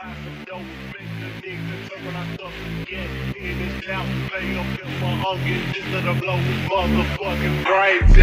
buy some dope, make the nigga turn when I start to get in his mouth, pay up in my onion, just let her blow his motherfucking brains